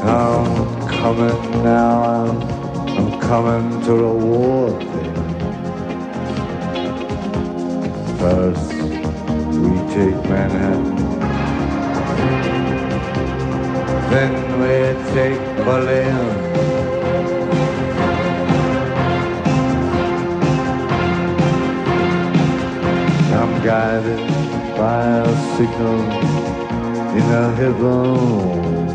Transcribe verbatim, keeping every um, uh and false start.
I'm coming now, I'm, I'm coming to reward them. First, we take Manhattan, then we take Berlin. I'm guided by a signal in a heaven